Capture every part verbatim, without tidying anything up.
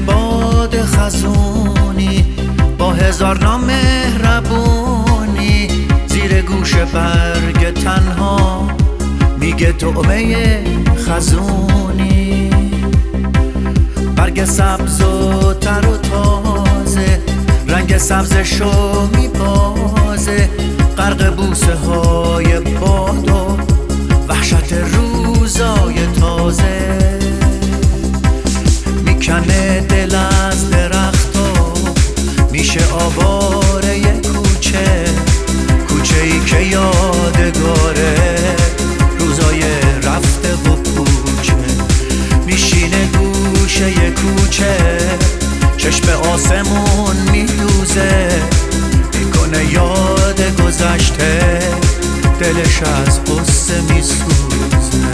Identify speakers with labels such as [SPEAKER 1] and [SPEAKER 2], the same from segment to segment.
[SPEAKER 1] باد خزونی با هزار نام مهربونی زیر گوش برگ تنها میگه طعمه خزونی. برگ سبز و تر و تازه رنگ سبزشو میبازه، غرق بوسه های باد و وحشت روزای تازه. میکنه دل از درختا، میشه آواره یه کوچه، کوچه ای که یادگاره روزای رفته و پوچه. میشینه گوشه یه کوچه، چشم آسمون میدوزه، میکنه یاد گذشته، دلش از قصه میسوزه.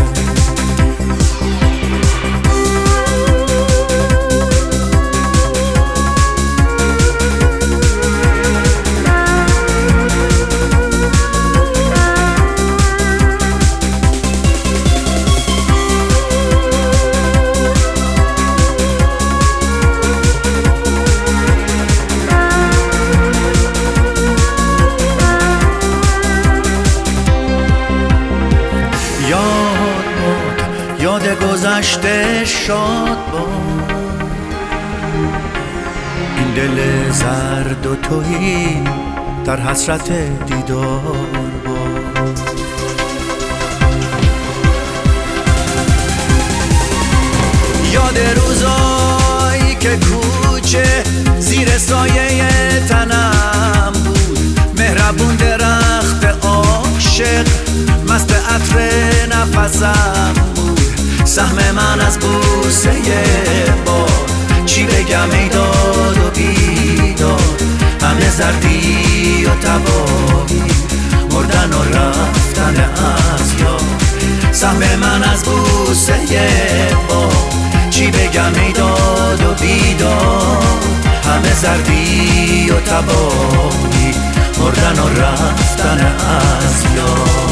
[SPEAKER 1] یاد گذشته شاد باد، این دل زرد و تهی در حسرت دیدار باد. یاد روزایی که کوچه زیر سایه تنم بود، مهربون درخت عاشق مست عطر نفسم بود. سهم من از بوسه باد، چی بگم ای داد و بیداد، همه زردی و تباهی، مردن و رفتن از یاد. سهم من از بوسه باد، چی بگم ای داد و بیداد، همه زردی و تباهی، مردن و رفتن از یاد.